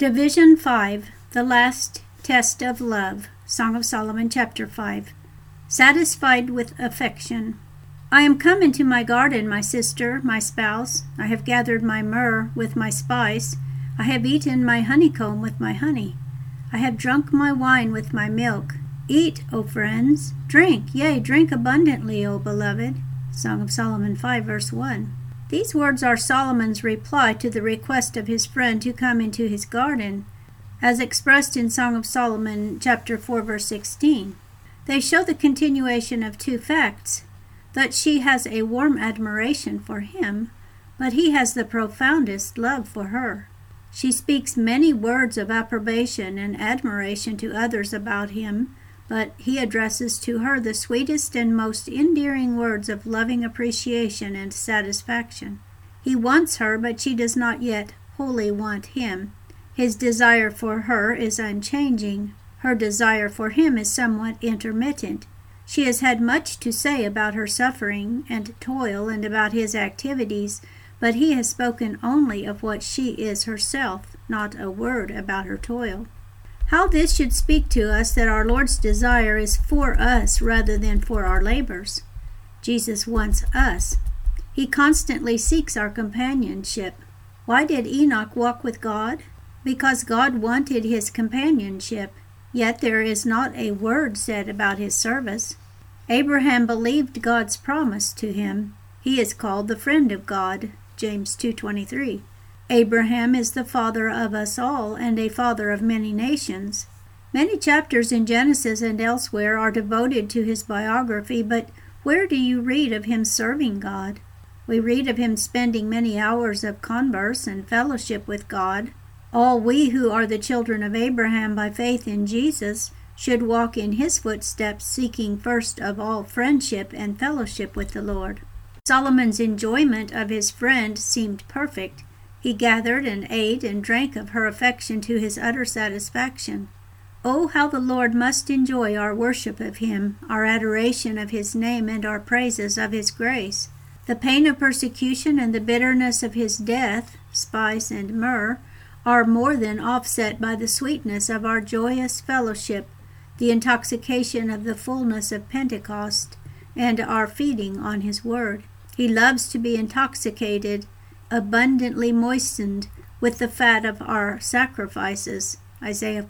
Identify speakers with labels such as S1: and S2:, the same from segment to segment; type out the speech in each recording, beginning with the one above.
S1: Division 5, The Last Test of Love, Song of Solomon, chapter 5. Satisfied with affection. I am come into my garden, my sister, my spouse. I have gathered my myrrh with my spice. I have eaten my honeycomb with my honey. I have drunk my wine with my milk. Eat, O friends. Drink, yea, drink abundantly, O beloved. Song of Solomon 5, verse 1. These words are Solomon's reply to the request of his friend to come into his garden, as expressed in Song of Solomon, chapter 4, verse 16. They show the continuation of two facts, that she has a warm admiration for him, but he has the profoundest love for her. She speaks many words of approbation and admiration to others about him, but he addresses to her the sweetest and most endearing words of loving appreciation and satisfaction. He wants her, but she does not yet wholly want him. His desire for her is unchanging. Her desire for him is somewhat intermittent. She has had much to say about her suffering and toil and about his activities, but he has spoken only of what she is herself, not a word about her toil. How this should speak to us that our Lord's desire is for us rather than for our labors. Jesus wants us. He constantly seeks our companionship. Why did Enoch walk with God? Because God wanted his companionship, yet there is not a word said about his service. Abraham believed God's promise to him. He is called the friend of God, James 2:23. Abraham is the father of us all and a father of many nations. Many chapters in Genesis and elsewhere are devoted to his biography, but where do you read of him serving God? We read of him spending many hours of converse and fellowship with God. All we who are the children of Abraham by faith in Jesus should walk in his footsteps, seeking first of all friendship and fellowship with the Lord. Solomon's enjoyment of his friend seemed perfect. He gathered and ate and drank of her affection to his utter satisfaction. Oh, how the Lord must enjoy our worship of him, our adoration of his name, and our praises of his grace. The pain of persecution and the bitterness of his death, spice and myrrh, are more than offset by the sweetness of our joyous fellowship, the intoxication of the fullness of Pentecost, and our feeding on his word. He loves to be intoxicated, abundantly moistened with the fat of our sacrifices, Isaiah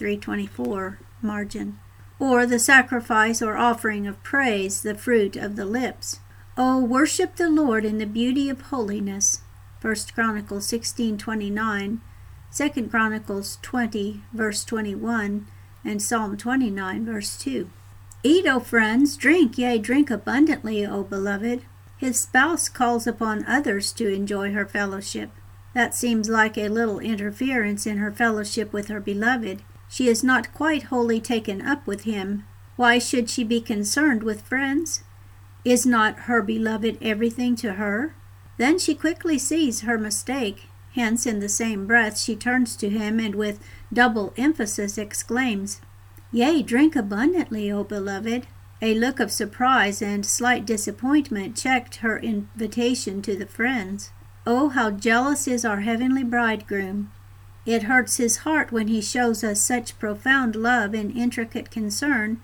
S1: 43:24, margin, or the sacrifice or offering of praise, the fruit of the lips. Oh, worship the Lord in the beauty of holiness, 1 Chronicles 16:29, 2 Chronicles 20, verse 21, and Psalm 29, verse 2. Eat, O friends, drink, yea, drink abundantly, O beloved. His spouse calls upon others to enjoy her fellowship. That seems like a little interference in her fellowship with her beloved. She is not quite wholly taken up with him. Why should she be concerned with friends? Is not her beloved everything to her? Then she quickly sees her mistake. Hence, in the same breath, she turns to him and with double emphasis exclaims, Yea, drink abundantly, O beloved. A look of surprise and slight disappointment checked her invitation to the friends. Oh, how jealous is our heavenly bridegroom! It hurts his heart when he shows us such profound love and intricate concern,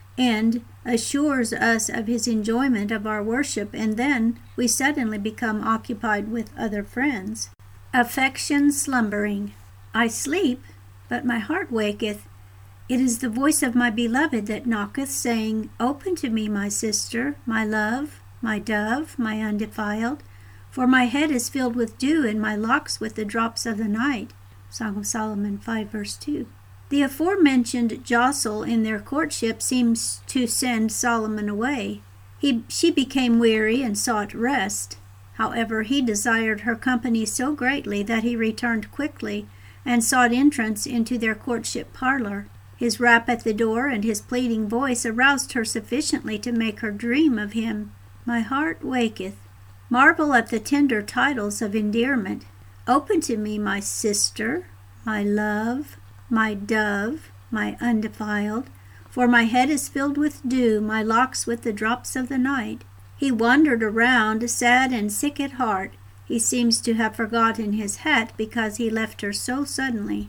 S1: and assures us of his enjoyment of our worship, and then we suddenly become occupied with other friends. Affection slumbering. I sleep, but my heart waketh. It is the voice of my beloved that knocketh, saying, Open to me, my sister, my love, my dove, my undefiled, for my head is filled with dew, and my locks with the drops of the night. Song of Solomon 5, verse 2. The aforementioned jostle in their courtship seems to send Solomon away. She became weary and sought rest. However, he desired her company so greatly that he returned quickly and sought entrance into their courtship parlor. His rap at the door and his pleading voice aroused her sufficiently to make her dream of him. My heart waketh. Marvel at the tender titles of endearment. Open to me, my sister, my love, my dove, my undefiled, for my head is filled with dew, my locks with the drops of the night. He wandered around, sad and sick at heart. He seems to have forgotten his hat because he left her so suddenly.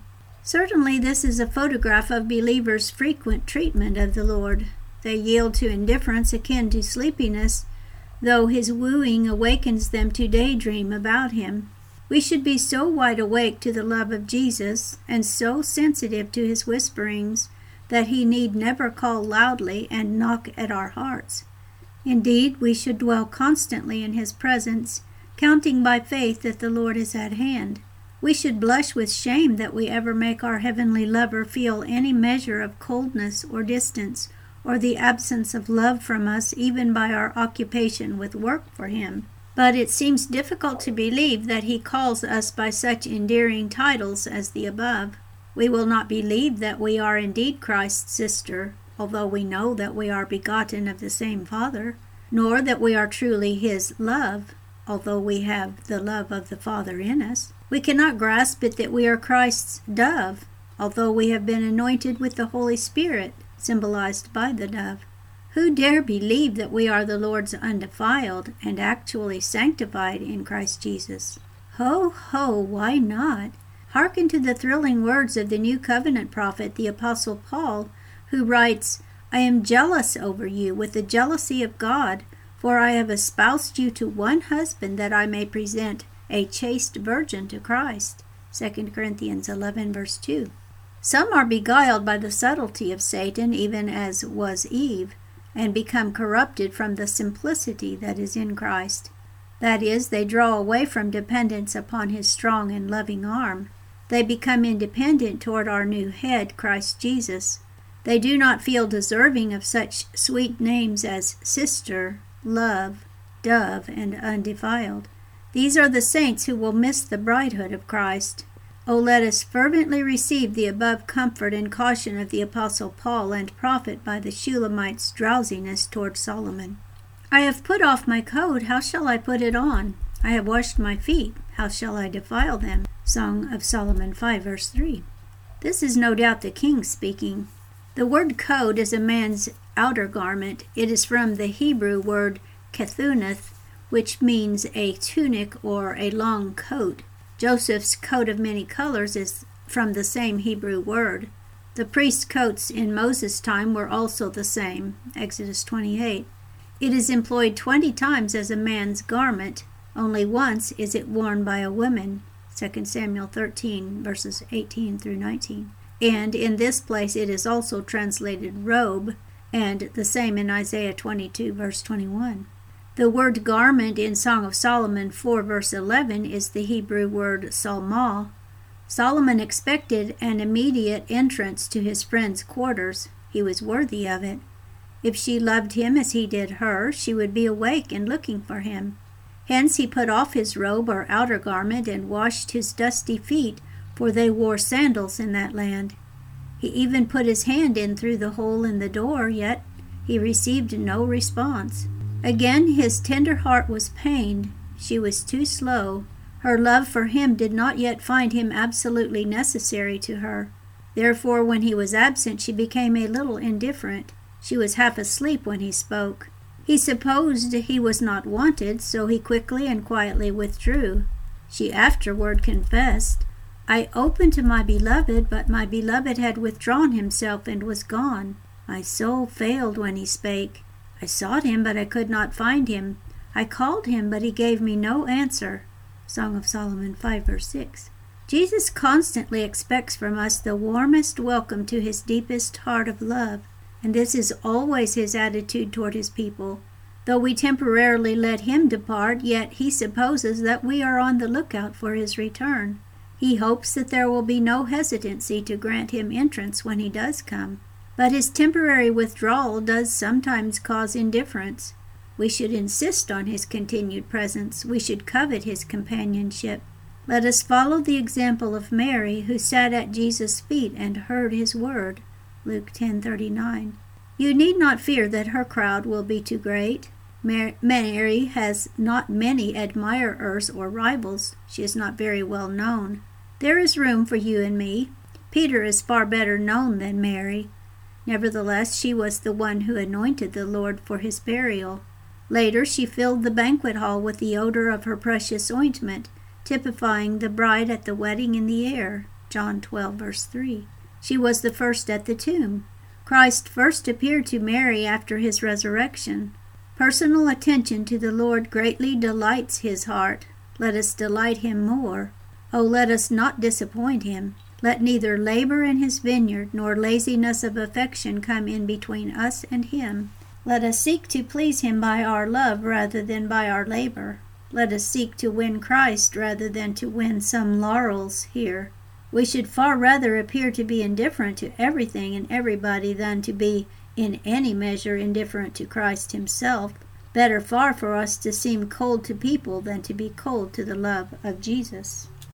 S1: Certainly this is a photograph of believers' frequent treatment of the Lord. They yield to indifference akin to sleepiness, though his wooing awakens them to daydream about him. We should be so wide awake to the love of Jesus and so sensitive to his whisperings that he need never call loudly and knock at our hearts. Indeed, we should dwell constantly in his presence, counting by faith that the Lord is at hand. We should blush with shame that we ever make our heavenly lover feel any measure of coldness or distance, or the absence of love from us even by our occupation with work for him. But it seems difficult to believe that he calls us by such endearing titles as the above. We will not believe that we are indeed Christ's sister, although we know that we are begotten of the same Father, nor that we are truly his love, although we have the love of the Father in us. We cannot grasp it that we are Christ's dove, although we have been anointed with the Holy Spirit, symbolized by the dove. Who dare believe that we are the Lord's undefiled and actually sanctified in Christ Jesus? Ho, ho, why not? Hearken to the thrilling words of the New Covenant prophet, the Apostle Paul, who writes, "I am jealous over you with the jealousy of God, for I have espoused you to one husband that I may present a chaste virgin to Christ." 2 Corinthians 11, verse 2. Some are beguiled by the subtlety of Satan, even as was Eve, and become corrupted from the simplicity that is in Christ. That is, they draw away from dependence upon his strong and loving arm. They become independent toward our new head, Christ Jesus. They do not feel deserving of such sweet names as sister, love, dove, and undefiled. These are the saints who will miss the bridehood of Christ. Oh, let us fervently receive the above comfort and caution of the Apostle Paul and profit by the Shulamite's drowsiness toward Solomon. I have put off my coat, how shall I put it on? I have washed my feet, how shall I defile them? Song of Solomon 5, verse 3. This is no doubt the king speaking. The word coat is a man's outer garment. It is from the Hebrew word kethunath, which means a tunic or a long coat. Joseph's coat of many colors is from the same Hebrew word. The priest's coats in Moses' time were also the same, Exodus 28. It is employed 20 times as a man's garment. Only once is it worn by a woman, 2 Samuel 13, verses 18 through 19. And in this place it is also translated robe, and the same in Isaiah 22, verse 21. The word garment in Song of Solomon 4, verse 11 is the Hebrew word salmah. Solomon expected an immediate entrance to his friend's quarters. He was worthy of it. If she loved him as he did her, she would be awake and looking for him. Hence he put off his robe or outer garment and washed his dusty feet, for they wore sandals in that land. He even put his hand in through the hole in the door, yet he received no response. Again his tender heart was pained. She was too slow. Her love for him did not yet find him absolutely necessary to her. Therefore, when he was absent, she became a little indifferent. She was half asleep when he spoke. He supposed he was not wanted, so he quickly and quietly withdrew. She afterward confessed, "I opened to my beloved, but my beloved had withdrawn himself and was gone. My soul failed when he spake. I sought him, but I could not find him. I called him, but he gave me no answer." Song of Solomon 5, verse 6. Jesus constantly expects from us the warmest welcome to his deepest heart of love, and this is always his attitude toward his people. Though we temporarily let him depart, yet he supposes that we are on the lookout for his return. He hopes that there will be no hesitancy to grant him entrance when he does come. But his temporary withdrawal does sometimes cause indifference. We should insist on his continued presence. We should covet his companionship. Let us follow the example of Mary, who sat at Jesus' feet and heard his word. Luke 10:39. You need not fear that her crowd will be too great. Mary has not many admirers or rivals. She is not very well known. There is room for you and me. Peter is far better known than Mary. Nevertheless, she was the one who anointed the Lord for his burial. Later, she filled the banquet hall with the odor of her precious ointment, typifying the bride at the wedding in the air. John 12, verse 3. She was the first at the tomb. Christ first appeared to Mary after his resurrection. Personal attention to the Lord greatly delights his heart. Let us delight him more. Oh, let us not disappoint him. Let neither labor in his vineyard nor laziness of affection come in between us and him. Let us seek to please him by our love rather than by our labor. Let us seek to win Christ rather than to win some laurels here. We should far rather appear to be indifferent to everything and everybody than to be, in any measure, indifferent to Christ himself. Better far for us to seem cold to people than to be cold to the love of Jesus.